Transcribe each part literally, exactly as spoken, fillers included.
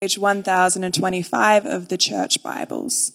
Page one thousand twenty-five of the Church Bibles.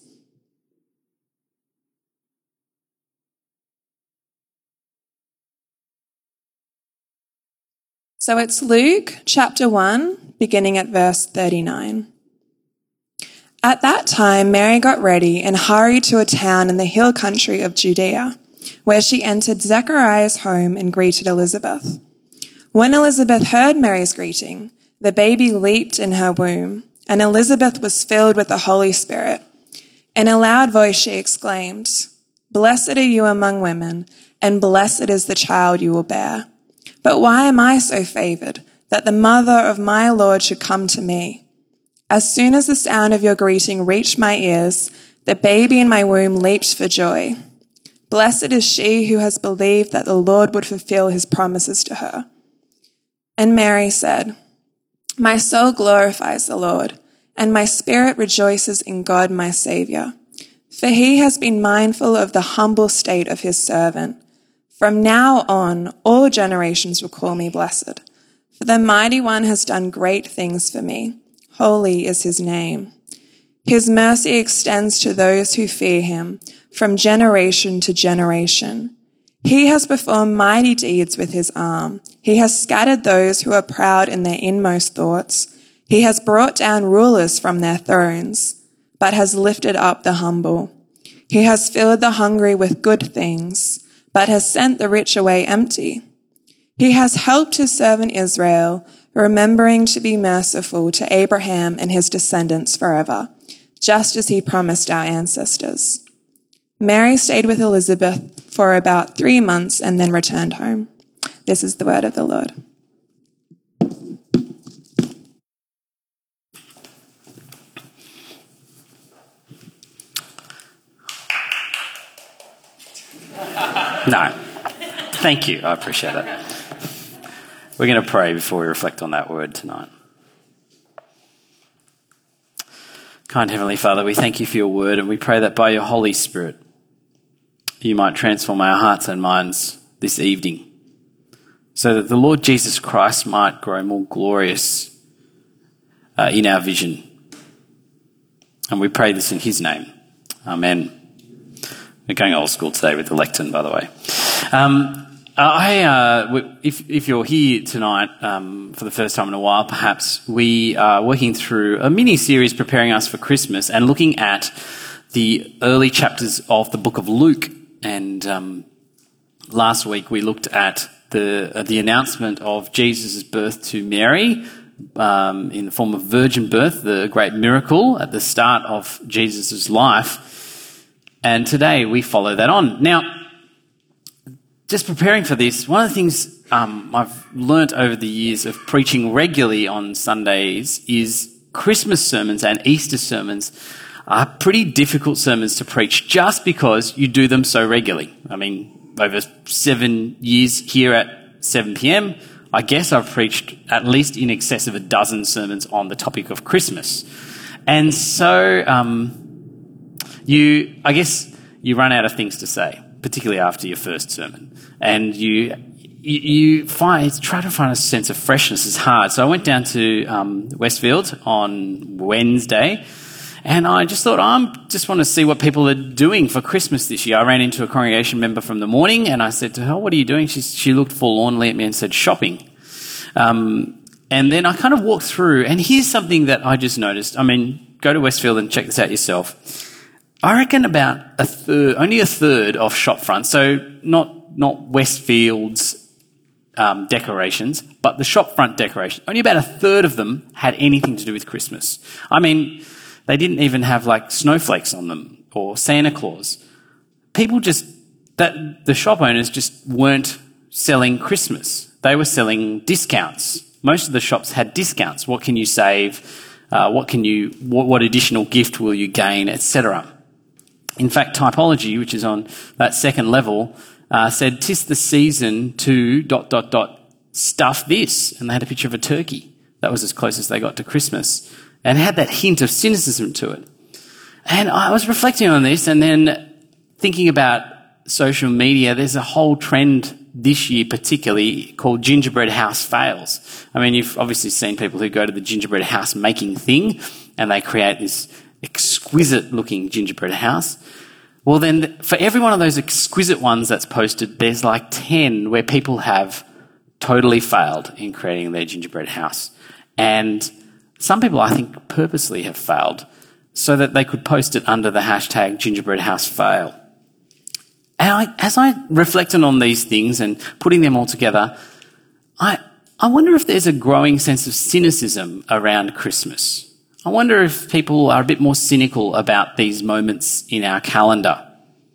So it's Luke chapter one, beginning at verse thirty-nine. At that time, Mary got ready and hurried to a town in the hill country of Judea, where she entered Zechariah's home and greeted Elizabeth. When Elizabeth heard Mary's greeting, the baby leaped in her womb, and Elizabeth was filled with the Holy Spirit. In a loud voice she exclaimed, "Blessed are you among women, and blessed is the child you will bear. But why am I so favored that the mother of my Lord should come to me? As soon as the sound of your greeting reached my ears, the baby in my womb leaped for joy. Blessed is she who has believed that the Lord would fulfill his promises to her." And Mary said, "My soul glorifies the Lord, and my spirit rejoices in God my Saviour. For he has been mindful of the humble state of his servant. From now on, all generations will call me blessed. For the Mighty One has done great things for me. Holy is his name. His mercy extends to those who fear him, from generation to generation. He has performed mighty deeds with his arm. He has scattered those who are proud in their inmost thoughts. He has brought down rulers from their thrones, but has lifted up the humble. He has filled the hungry with good things, but has sent the rich away empty. He has helped his servant Israel, remembering to be merciful to Abraham and his descendants forever, just as he promised our ancestors." Mary stayed with Elizabeth for about three months and then returned home. This is the word of the Lord. No. Thank you. I appreciate it. We're going to pray before we reflect on that word tonight. Kind Heavenly Father, we thank you for your word, and we pray that by your Holy Spirit, you might transform our hearts and minds this evening, so that the Lord Jesus Christ might grow more glorious uh, in our vision. And we pray this in his name. Amen. We're going old school today with the lectern, by the way. Um, I, uh, if, if you're here tonight um, for the first time in a while, perhaps we are working through a mini-series preparing us for Christmas and looking at the early chapters of the book of Luke. And um, last week we looked at the uh, the announcement of Jesus' birth to Mary um, in the form of virgin birth, the great miracle at the start of Jesus' life. And today we follow that on. Now, just preparing for this, one of the things um, I've learnt over the years of preaching regularly on Sundays is Christmas sermons and Easter sermons are pretty difficult sermons to preach just because you do them so regularly. I mean, over seven years here at seven p.m, I guess I've preached at least in excess of a dozen sermons on the topic of Christmas. And so um, you, I guess you run out of things to say, particularly after your first sermon. And you you, you find try to find a sense of freshness is hard. So I went down to um, Westfield on Wednesday, and I just thought, I just want to see what people are doing for Christmas this year. I ran into a congregation member from the morning, and I said to her, "What are you doing?" She, she looked forlornly at me and said, "Shopping." Um, and then I kind of walked through, and here's something that I just noticed. I mean, go to Westfield and check this out yourself. I reckon about a third, only a third of shop fronts, so not not Westfield's um, decorations, but the shop front decorations, only about a third of them had anything to do with Christmas. I mean, they didn't even have like snowflakes on them or Santa Claus. People just, that the shop owners just weren't selling Christmas. They were selling discounts. Most of the shops had discounts. What can you save? Uh, what can you, what, what additional gift will you gain, et cetera. In fact, Typology, which is on that second level, uh, said, "'Tis the season to dot, dot, dot, stuff this." And they had a picture of a turkey. That was as close as they got to Christmas. And it had that hint of cynicism to it. And I was reflecting on this and then thinking about social media. There's a whole trend this year particularly called Gingerbread House Fails. I mean, you've obviously seen people who go to the gingerbread house making thing and they create this exquisite looking gingerbread house. Well, then for every one of those exquisite ones that's posted, there's like ten where people have totally failed in creating their gingerbread house. And some people, I think, purposely have failed so that they could post it under the hashtag gingerbread house fail. And I, as I reflected on these things and putting them all together, I, I wonder if there's a growing sense of cynicism around Christmas. I wonder if people are a bit more cynical about these moments in our calendar.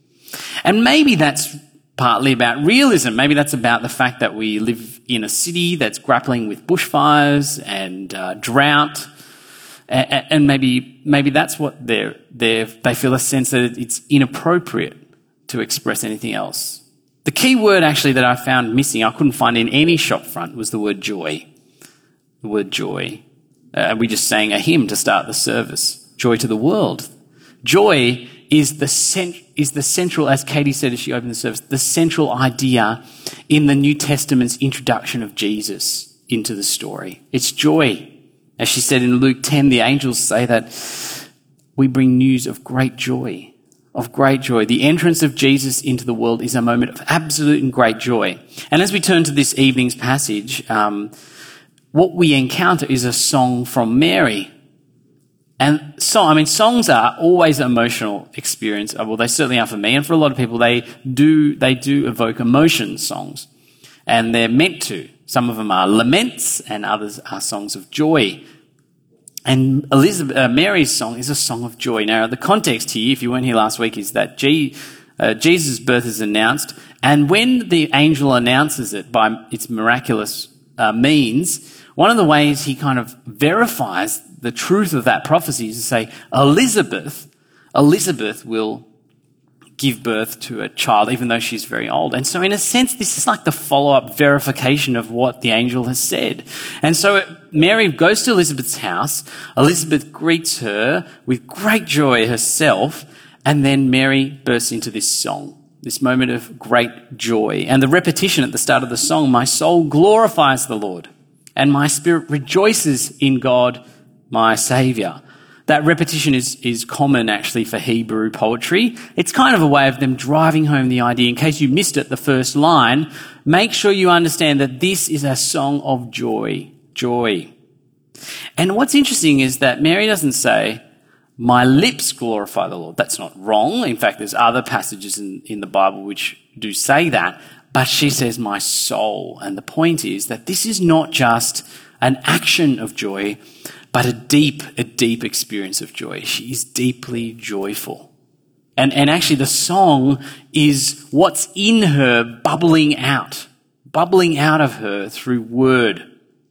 And maybe that's partly about realism. Maybe that's about the fact that we live in a city that's grappling with bushfires and uh, drought. And, and maybe maybe that's what they're, they're, they feel a sense that it's inappropriate to express anything else. The key word actually that I found missing, I couldn't find in any shop front, was the word joy. The word joy. Uh, we just sang a hymn to start the service. Joy to the world. Joy is the cent- is the central, as Katie said as she opened the service, the central idea in the New Testament's introduction of Jesus into the story. It's joy. As she said in Luke ten, the angels say that we bring news of great joy, of great joy. The entrance of Jesus into the world is a moment of absolute and great joy. And as we turn to this evening's passage, um, what we encounter is a song from Mary. And so, I mean, songs are always an emotional experience. Well, they certainly are for me. And for a lot of people, they do, they do evoke emotion, songs. And they're meant to. Some of them are laments and others are songs of joy. And Elizabeth, uh, Mary's song is a song of joy. Now, the context here, if you weren't here last week, is that G, uh, Jesus' birth is announced. And when the angel announces it by its miraculous uh, means, one of the ways he kind of verifies the truth of that prophecy is to say, Elizabeth, Elizabeth will give birth to a child, even though she's very old. And so in a sense, this is like the follow-up verification of what the angel has said. And so Mary goes to Elizabeth's house. Elizabeth greets her with great joy herself. And then Mary bursts into this song, this moment of great joy. And the repetition at the start of the song, my soul glorifies the Lord, and my spirit rejoices in God, my Saviour. That repetition is, is common actually for Hebrew poetry. It's kind of a way of them driving home the idea. In case you missed it, the first line, make sure you understand that this is a song of joy. Joy. And what's interesting is that Mary doesn't say, my lips glorify the Lord. That's not wrong. In fact, there's other passages in, in the Bible which do say that. But she says, my soul. And the point is that this is not just an action of joy, but a deep, a deep experience of joy. She is deeply joyful. And, and actually the song is what's in her bubbling out, bubbling out of her through word.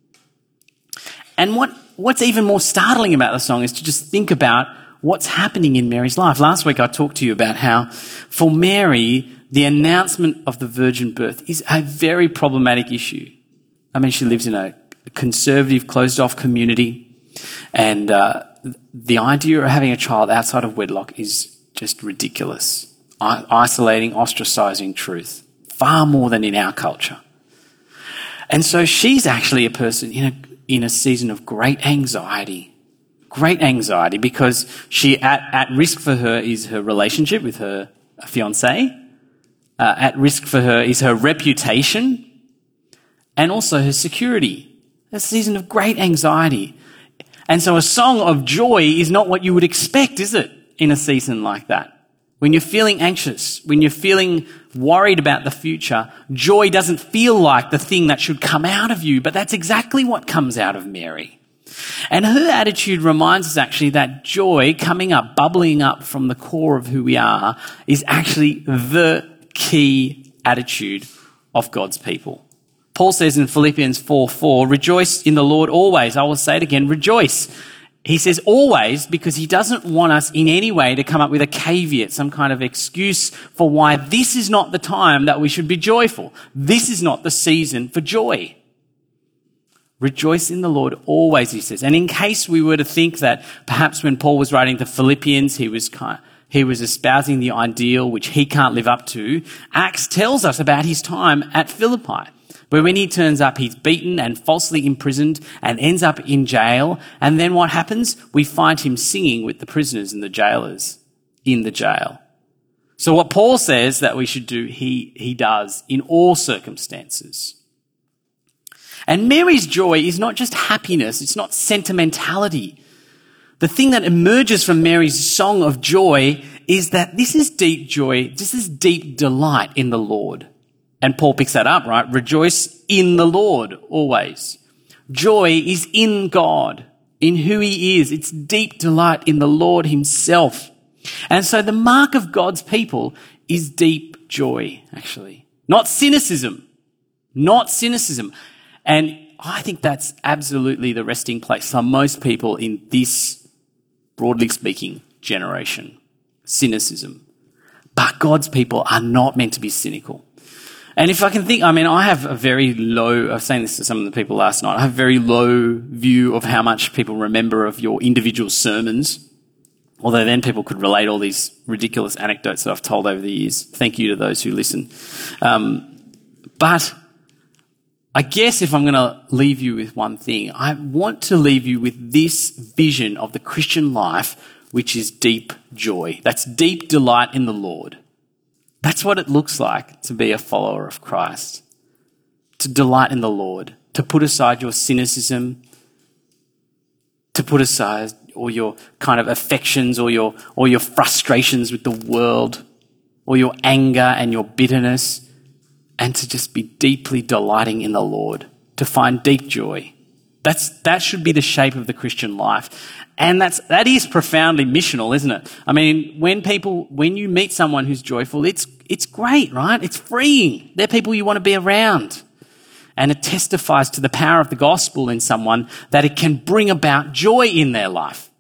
And what, what's even more startling about the song is to just think about what's happening in Mary's life. Last week I talked to you about how for Mary, the announcement of the virgin birth is a very problematic issue. I mean, she lives in a conservative, closed-off community, and uh, the idea of having a child outside of wedlock is just ridiculous. I- isolating, ostracising truth, far more than in our culture. And so she's actually a person in a, in a season of great anxiety, great anxiety, because she at, at risk for her is her relationship with her fiancé. Uh, at risk for her is her reputation and also her security. A season of great anxiety. And so a song of joy is not what you would expect, is it, in a season like that? When you're feeling anxious, when you're feeling worried about the future, joy doesn't feel like the thing that should come out of you, but that's exactly what comes out of Mary. And her attitude reminds us actually that joy coming up, bubbling up from the core of who we are, is actually the key attitude of God's people. Paul says in Philippians four four, rejoice in the Lord always. I will say it again, rejoice. He says always because he doesn't want us in any way to come up with a caveat, some kind of excuse for why this is not the time that we should be joyful. This is not the season for joy. Rejoice in the Lord always, he says. And in case we were to think that perhaps when Paul was writing to Philippians, he was kind of, He was espousing the ideal which he can't live up to. Acts tells us about his time at Philippi, where when he turns up, he's beaten and falsely imprisoned and ends up in jail. And then what happens? We find him singing with the prisoners and the jailers in the jail. So what Paul says that we should do, he, he does in all circumstances. And Mary's joy is not just happiness. It's not sentimentality. The thing that emerges from Mary's song of joy is that this is deep joy. This is deep delight in the Lord. And Paul picks that up, right? Rejoice in the Lord always. Joy is in God, in who he is. It's deep delight in the Lord himself. And so the mark of God's people is deep joy, actually. Not cynicism. Not cynicism. And I think that's absolutely the resting place for most people in this, broadly speaking, generation. Cynicism. But God's people are not meant to be cynical. And if I can think, I mean, I have a very low, I was saying this to some of the people last night, I have a very low view of how much people remember of your individual sermons. Although then people could relate all these ridiculous anecdotes that I've told over the years. Thank you to those who listen. Um, but I guess if I'm going to leave you with one thing, I want to leave you with this vision of the Christian life, which is deep joy. That's deep delight in the Lord. That's what it looks like to be a follower of Christ. To delight in the Lord. To put aside your cynicism. To put aside all your kind of affections or your, or your frustrations with the world. Or your anger and your bitterness. And to just be deeply delighting in the Lord. To find deep joy. That's, that should be the shape of the Christian life. And that's, that is profoundly missional, isn't it? I mean, when people, when you meet someone who's joyful, it's, it's great, right? It's freeing. They're people you want to be around. And it testifies to the power of the gospel in someone that it can bring about joy in their life.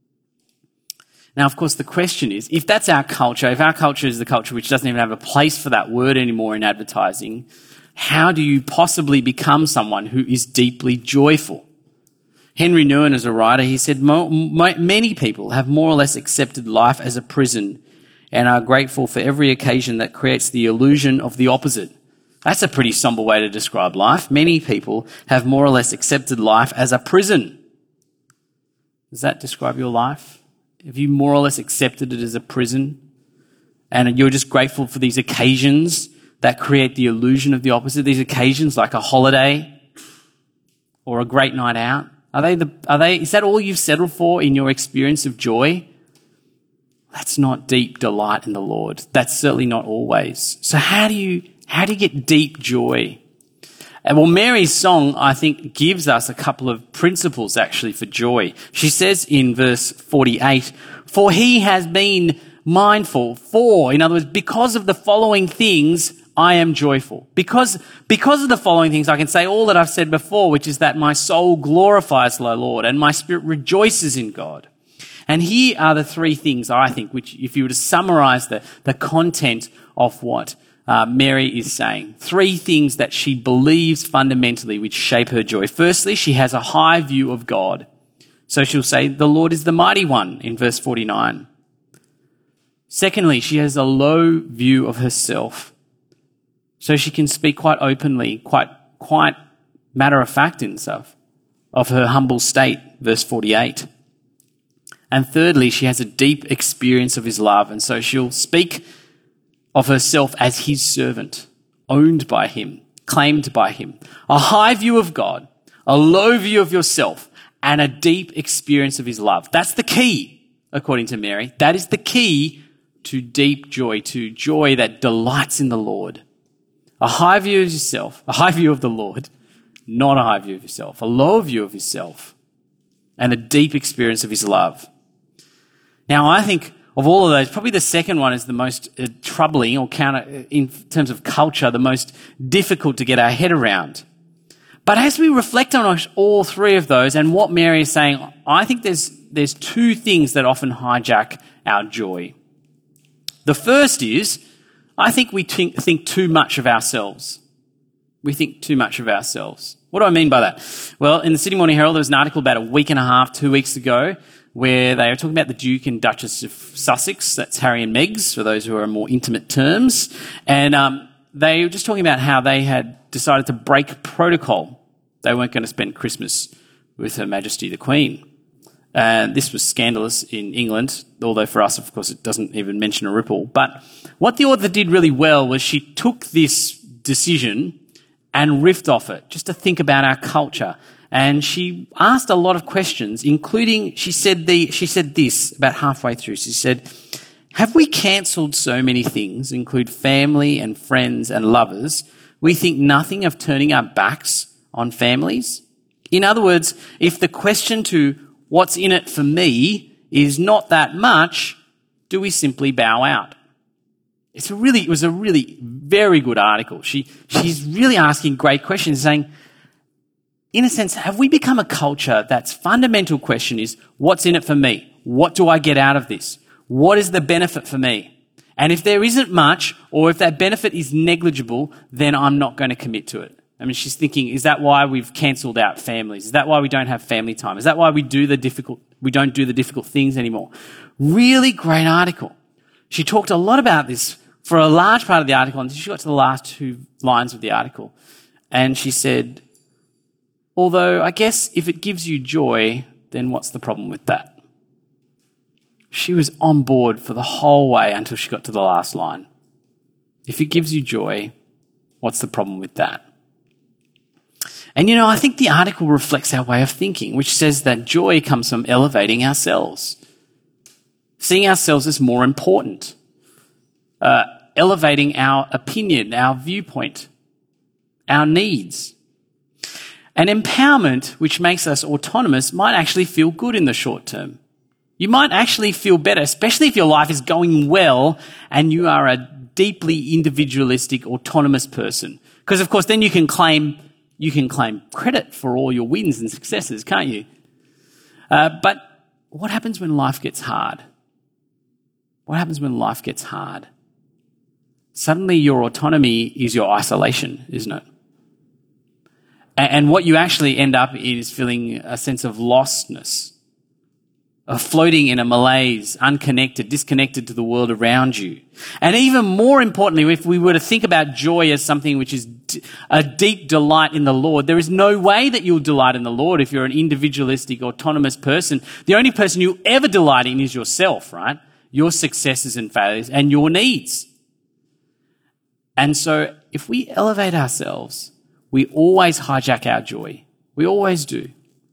Now, of course, the question is, if that's our culture, if our culture is the culture which doesn't even have a place for that word anymore in advertising, how do you possibly become someone who is deeply joyful? Henry Nouwen, as a writer, he said, many people have more or less accepted life as a prison and are grateful for every occasion that creates the illusion of the opposite. That's a pretty somber way to describe life. Many people have more or less accepted life as a prison. Does that describe your life? Have you more or less accepted it as a prison? And you're just grateful for these occasions that create the illusion of the opposite, these occasions like a holiday or a great night out? Are they the, are they, is that all you've settled for in your experience of joy? That's not deep delight in the Lord. That's certainly not always. So how do you, how do you get deep joy? And well, Mary's song, I think, gives us a couple of principles actually for joy. She says in verse forty-eight, for he has been mindful for, in other words, because of the following things, I am joyful. Because, because of the following things, I can say all that I've said before, which is that my soul glorifies the Lord and my spirit rejoices in God. And here are the three things, I think, which if you were to summarize the, the content of what uh, Mary is saying, three things that she believes fundamentally which shape her joy. Firstly, she has a high view of God. So she'll say, the Lord is the mighty one in verse forty-nine. Secondly, she has a low view of herself. So she can speak quite openly, quite, quite matter of fact in stuff of her humble state, verse forty-eight. And thirdly, she has a deep experience of his love. And so she'll speak of herself as his servant, owned by him, claimed by him. A high view of God, a low view of yourself, and a deep experience of his love. That's the key, according to Mary. That is the key to deep joy, to joy that delights in the Lord. A high view of yourself, a high view of the Lord, not a high view of yourself, a low view of yourself, and a deep experience of his love. Now, I think of all of those, probably the second one is the most uh, troubling or counter, in terms of culture, the most difficult to get our head around. But as we reflect on all three of those and what Mary is saying, I think there's, there's two things that often hijack our joy. The first is, I think we think, think too much of ourselves. We think too much of ourselves. What do I mean by that? Well, in the Sydney Morning Herald, there was an article about a week and a half, two weeks ago, where they were talking about the Duke and Duchess of Sussex. That's Harry and Meg's, for those who are more intimate terms. And um, they were just talking about how they had decided to break protocol. They weren't going to spend Christmas with Her Majesty the Queen. And this was scandalous in England, although for us, of course, it doesn't even mention a ripple. But what the author did really well was she took this decision and riffed off it, just to think about our culture. And she asked a lot of questions, including, she said the she said this about halfway through. She said, have we cancelled so many things, include family and friends and lovers, we think nothing of turning our backs on families? In other words, if the question to what's in it for me is not that much, do we simply bow out? It's a really, it was a really very good article. She, she's really asking great questions, saying, in a sense, have we become a culture that's fundamental question is, what's in it for me? What do I get out of this? What is the benefit for me? And if there isn't much, or if that benefit is negligible, then I'm not going to commit to it. I mean, she's thinking, is that why we've cancelled out families? Is that why we don't have family time? Is that why we do the difficult, we don't do the difficult things anymore? Really great article. She talked a lot about this for a large part of the article, until she got to the last two lines of the article. And she said, although I guess if it gives you joy, then what's the problem with that? She was on board for the whole way until she got to the last line. If it gives you joy, what's the problem with that? And, you know, I think the article reflects our way of thinking, which says that joy comes from elevating ourselves, seeing ourselves as more important, uh, elevating our opinion, our viewpoint, our needs. And empowerment, which makes us autonomous, might actually feel good in the short term. You might actually feel better, especially if your life is going well and you are a deeply individualistic, autonomous person. Because, of course, then you can claim you can claim credit for all your wins and successes, can't you? Uh, but what happens when life gets hard? What happens when life gets hard? Suddenly your autonomy is your isolation, isn't it? And what you actually end up is feeling a sense of lostness, of floating in a malaise, unconnected, disconnected to the world around you. And even more importantly, if we were to think about joy as something which is a deep delight in the Lord, there is no way that you'll delight in the Lord if you're an individualistic, autonomous person. The only person you ever delight in is yourself, right? Your successes and failures and your needs. And so if we elevate ourselves, we always hijack our joy. We always do.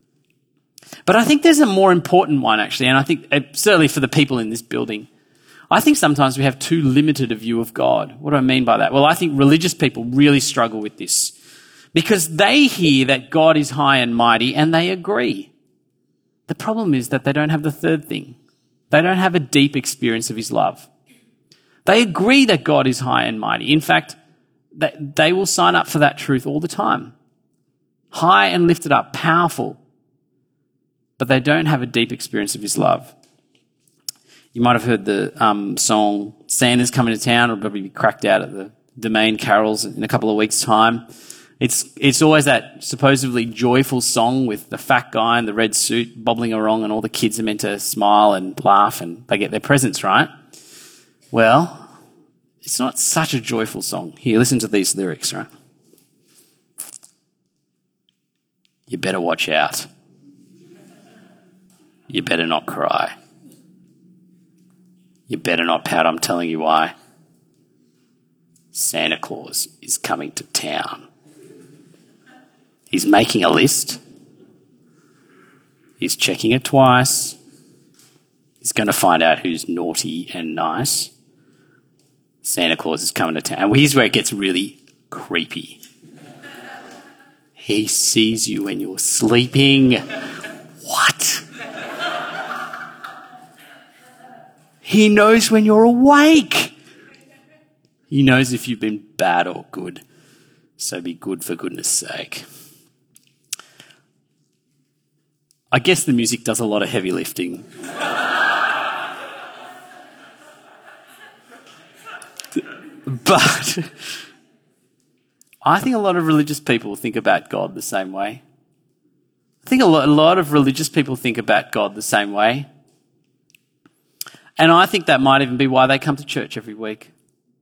But I think there's a more important one, actually, and I think uh, certainly for the people in this building, I think sometimes we have too limited a view of God. What do I mean by that? Well, I think religious people really struggle with this because they hear that God is high and mighty and they agree. The problem is that they don't have the third thing. They don't have a deep experience of his love. They agree that God is high and mighty. In fact, they will sign up for that truth all the time. High and lifted up, powerful. But they don't have a deep experience of his love. You might have heard the um, song Santa's Coming to Town. It'll probably be cracked out at the Domain Carols in a couple of weeks' time. It's it's always that supposedly joyful song with the fat guy in the red suit bobbling along and all the kids are meant to smile and laugh and they get their presents, right? Well, it's not such a joyful song. Here, listen to these lyrics, right? You better watch out. You better not cry. You better not pout, I'm telling you why. Santa Claus is coming to town. He's making a list. He's checking it twice. He's going to find out who's naughty and nice. Santa Claus is coming to town. And here's where it gets really creepy. He sees you when you're sleeping. What? He knows when you're awake. He knows if you've been bad or good. So be good for goodness sake. I guess the music does a lot of heavy lifting. But I think a lot of religious people think about God the same way. think a lot, a lot of religious people think about God the same way. And I think that might even be why they come to church every week.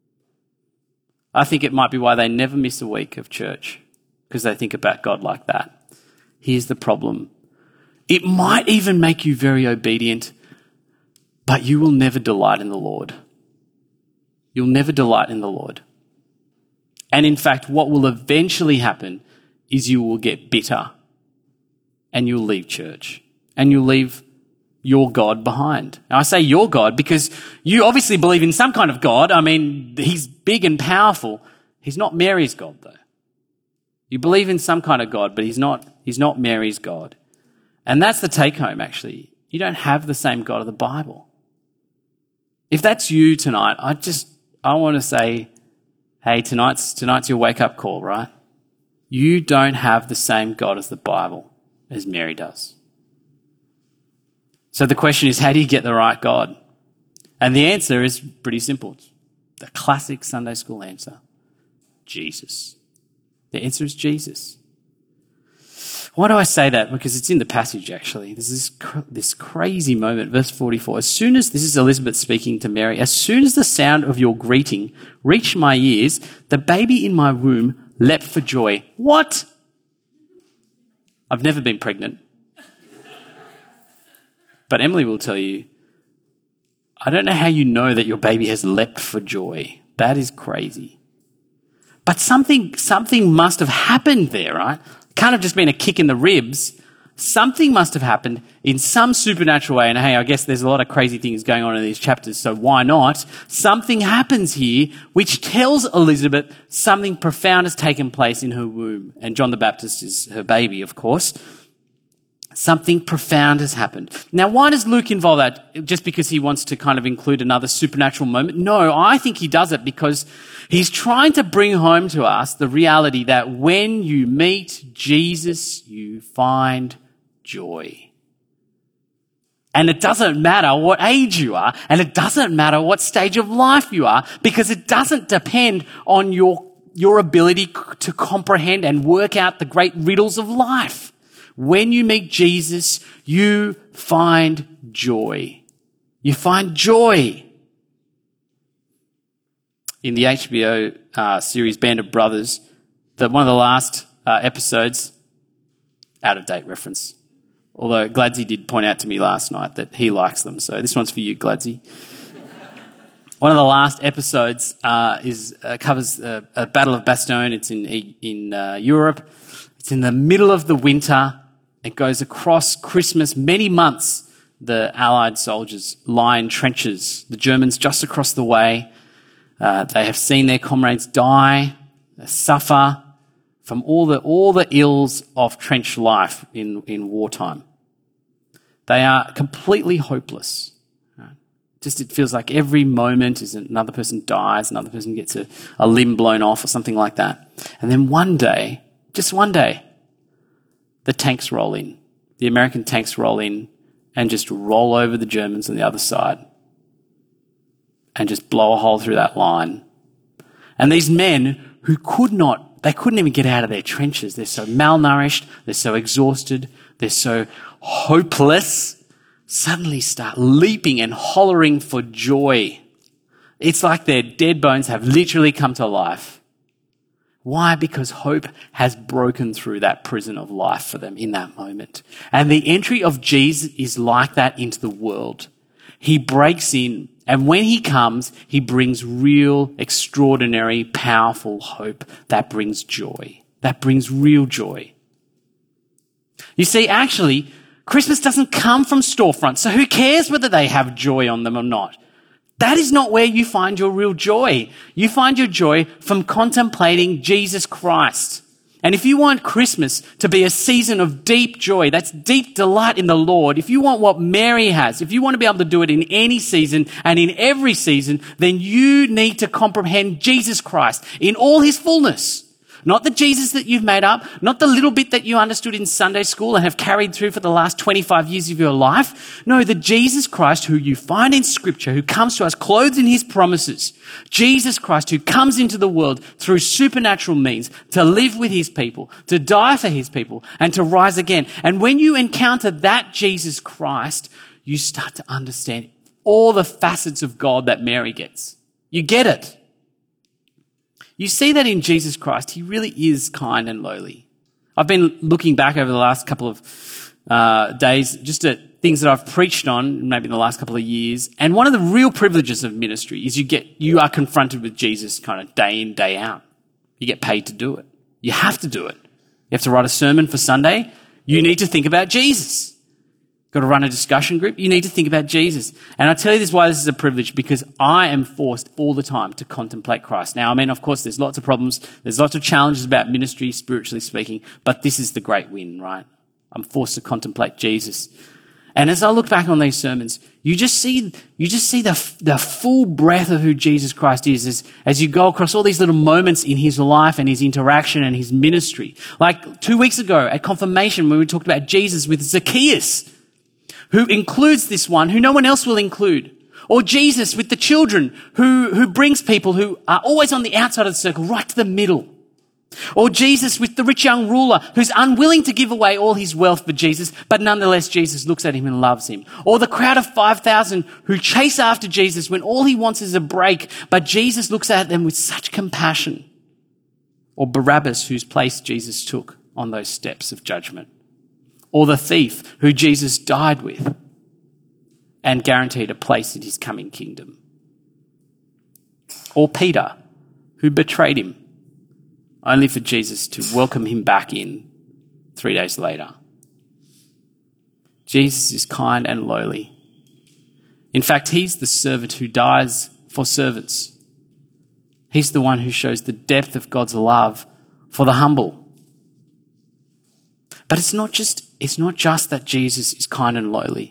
I think it might be why they never miss a week of church, because they think about God like that. Here's the problem. It might even make you very obedient, but you will never delight in the Lord. You'll never delight in the Lord. And in fact, what will eventually happen is you will get bitter and you'll leave church and you'll leave your God behind. Now, I say your God because you obviously believe in some kind of God. I mean, he's big and powerful. He's not Mary's God, though. You believe in some kind of God, but he's not, he's not Mary's God. And that's the take home, actually. You don't have the same God of the Bible. If that's you tonight, I just, I want to say, hey, tonight's, tonight's your wake up call, right? You don't have the same God as the Bible as Mary does. So the question is, how do you get the right God? And the answer is pretty simple. It's the classic Sunday school answer. Jesus. The answer is Jesus. Why do I say that? Because it's in the passage, actually. There's this, cr- this crazy moment, verse forty-four. As soon as, this is Elizabeth speaking to Mary, as soon as the sound of your greeting reached my ears, the baby in my womb leapt for joy. What? I've never been pregnant. But Emily will tell you, I don't know how you know that your baby has leapt for joy. That is crazy. But something, something must have happened there, right? Can't have just been a kick in the ribs. Something must have happened in some supernatural way. And hey, I guess there's a lot of crazy things going on in these chapters, so why not? Something happens here which tells Elizabeth something profound has taken place in her womb. And John the Baptist is her baby, of course. Something profound has happened. Now, why does Luke involve that? Just because he wants to kind of include another supernatural moment? No, I think he does it because he's trying to bring home to us the reality that when you meet Jesus, you find joy. And it doesn't matter what age you are, and it doesn't matter what stage of life you are, because it doesn't depend on your, your ability to comprehend and work out the great riddles of life. When you meet Jesus, you find joy. You find joy. In the H B O uh, series Band of Brothers, the, one of the last uh, episodes, out-of-date reference, although Gladsy did point out to me last night that he likes them, so this one's for you, Gladsy. One of the last episodes uh, is uh, covers uh, a Battle of Bastogne. It's in in uh, Europe. It's in the middle of the winter. It goes across Christmas, many months. The Allied soldiers lie in trenches. The Germans just across the way. Uh, they have seen their comrades die, suffer from all the all the ills of trench life in, in wartime. They are completely hopeless. Right? Just it feels like every moment is another person dies, another person gets a, a limb blown off or something like that. And then one day, just one day, the tanks roll in. The American tanks roll in and just roll over the Germans on the other side and just blow a hole through that line. And these men who could not, they couldn't even get out of their trenches. They're so malnourished, they're so exhausted, they're so hopeless, suddenly start leaping and hollering for joy. It's like their dead bones have literally come to life. Why? Because hope has broken through that prison of life for them in that moment. And the entry of Jesus is like that into the world. He breaks in, and when he comes, he brings real, extraordinary, powerful hope that brings joy. That brings real joy. You see, actually, Christmas doesn't come from storefronts, so who cares whether they have joy on them or not? That is not where you find your real joy. You find your joy from contemplating Jesus Christ. And if you want Christmas to be a season of deep joy, that's deep delight in the Lord, if you want what Mary has, if you want to be able to do it in any season and in every season, then you need to comprehend Jesus Christ in all his fullness. Not the Jesus that you've made up, not the little bit that you understood in Sunday school and have carried through for the last twenty-five years of your life. No, the Jesus Christ who you find in Scripture, who comes to us clothed in his promises. Jesus Christ who comes into the world through supernatural means to live with his people, to die for his people, and to rise again. And when you encounter that Jesus Christ, you start to understand all the facets of God that Mary gets. You get it. You see that in Jesus Christ. He really is kind and lowly. I've been looking back over the last couple of uh, days just at things that I've preached on, maybe in the last couple of years. And one of the real privileges of ministry is you get you are confronted with Jesus kind of day in, day out. You get paid to do it. You have to do it. You have to write a sermon for Sunday. You need to think about Jesus. Got to run a discussion group. You need to think about Jesus. And I tell you this why this is a privilege, because I am forced all the time to contemplate Christ. Now, I mean, of course, there's lots of problems. There's lots of challenges about ministry, spiritually speaking, but this is the great win, right? I'm forced to contemplate Jesus. And as I look back on these sermons, you just see, you just see the, the full breadth of who Jesus Christ is as, as you go across all these little moments in his life and his interaction and his ministry. Like two weeks ago at confirmation, when we talked about Jesus with Zacchaeus, who includes this one who no one else will include. Or Jesus with the children who, who brings people who are always on the outside of the circle right to the middle. Or Jesus with the rich young ruler who's unwilling to give away all his wealth for Jesus, but nonetheless Jesus looks at him and loves him. Or the crowd of five thousand who chase after Jesus when all he wants is a break, but Jesus looks at them with such compassion. Or Barabbas, whose place Jesus took on those steps of judgment. Or the thief who Jesus died with and guaranteed a place in his coming kingdom. Or Peter, who betrayed him, only for Jesus to welcome him back in three days later. Jesus is kind and lowly. In fact, he's the servant who dies for servants. He's the one who shows the depth of God's love for the humble. But it's not just It's not just that Jesus is kind and lowly.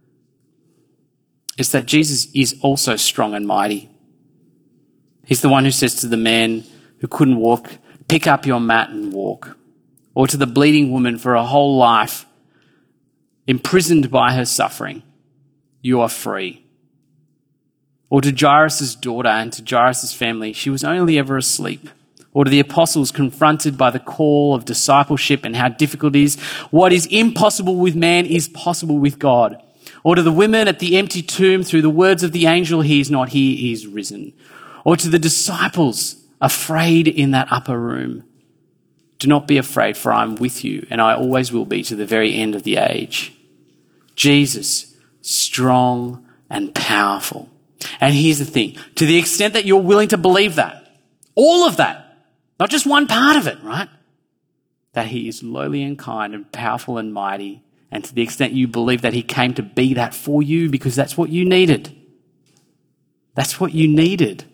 It's that Jesus is also strong and mighty. He's the one who says to the man who couldn't walk, pick up your mat and walk. Or to the bleeding woman for a whole life, imprisoned by her suffering, you are free. Or to Jairus' daughter and to Jairus' family, she was only ever asleep. Or to the apostles confronted by the call of discipleship and how difficult it is. What is impossible with man is possible with God. Or to the women at the empty tomb, through the words of the angel, he is not here, he is risen. Or to the disciples afraid in that upper room, do not be afraid, for I am with you and I always will be to the very end of the age. Jesus, strong and powerful. And here's the thing, to the extent that you're willing to believe that, all of that, not just one part of it, right? That he is lowly and kind and powerful and mighty. And to the extent you believe that he came to be that for you because that's what you needed. That's what you needed.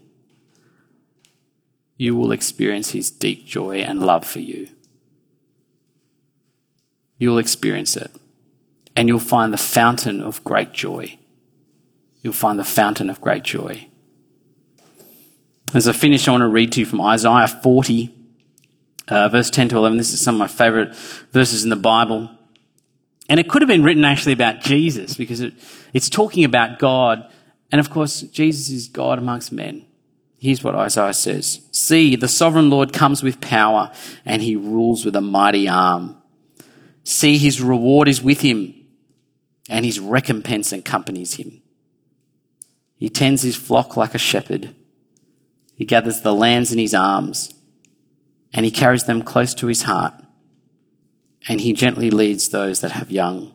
You will experience his deep joy and love for you. You'll experience it. And you'll find the fountain of great joy. You'll find the fountain of great joy. As I finish, I want to read to you from Isaiah forty, uh, verse ten to eleven. This is some of my favourite verses in the Bible. And it could have been written actually about Jesus because it, it's talking about God. And of course, Jesus is God amongst men. Here's what Isaiah says. See, the sovereign Lord comes with power and he rules with a mighty arm. See, his reward is with him and his recompense accompanies him. He tends his flock like a shepherd. He gathers the lambs in his arms and he carries them close to his heart, and he gently leads those that have young.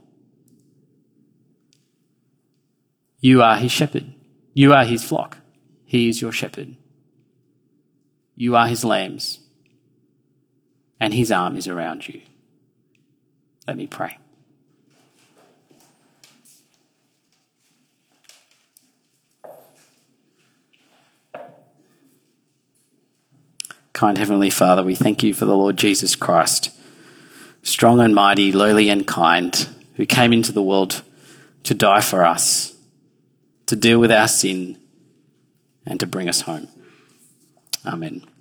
You are his shepherd. You are his flock. He is your shepherd. You are his lambs, and his arm is around you. Let me pray. Kind Heavenly Father, we thank you for the Lord Jesus Christ, strong and mighty, lowly and kind, who came into the world to die for us, to deal with our sin, and to bring us home. Amen.